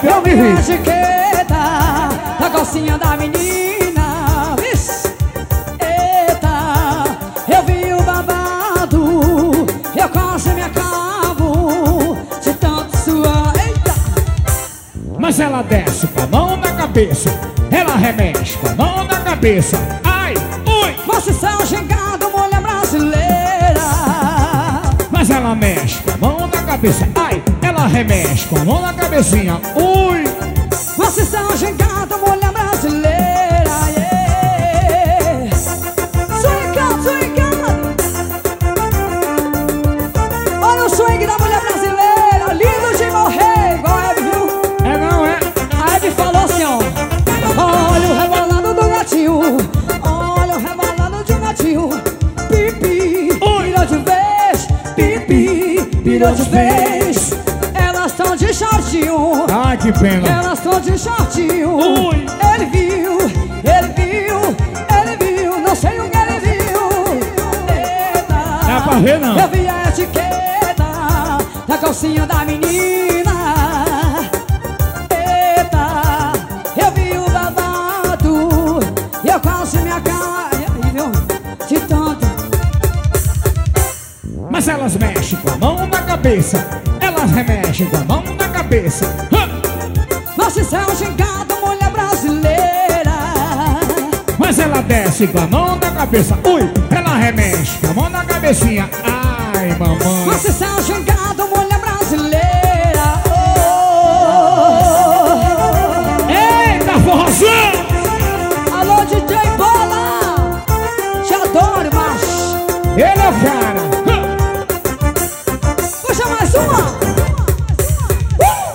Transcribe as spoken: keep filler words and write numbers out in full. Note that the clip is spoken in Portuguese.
eu Eu me vi a ri. etiqueta da calcinha da menina. Vixe. Eita, eu vi o babado, eu quase me acabo de tanto suar. Eita. Mas ela desce com a mão na cabeça, ela remexe com a mão na cabeça. Ai, ui! Vocês são gingado, mulher brasileira. Mas ela mexe com a mão na cabeça. Ai, ela remexe com a mão na cabecinha. Ui! Vocês são gingado, mulher brasileira. Yeah. Swingando, swingando. Olha o swing da mulher brasileira, lindo de morrer, igual a Hebe, viu? É não, é? A Hebe falou assim, ó. Olha o rebolado do gatinho, olha o rebolado de um gatinho. Pipi, virou de vez, pipi, virou de vez. Elas estão de shortinho, Ai, que pena. elas estão de shortinho. Ui. Ele viu, ele viu, ele viu, não sei o que ele viu. Eita, Dá pra ver, não? eu vi a etiqueta da calcinha da menina. Eita, eu vi o babado e eu quase me acabo de tanto. Mas elas mexem com a mão na cabeça, elas remexem com a mão na cabeça. Hã! Vocês são gingado, mulher brasileira. Mas ela desce com a mão na cabeça. Ui! Ela remexe com a mão na cabecinha. Ai, mamãe. Vocês são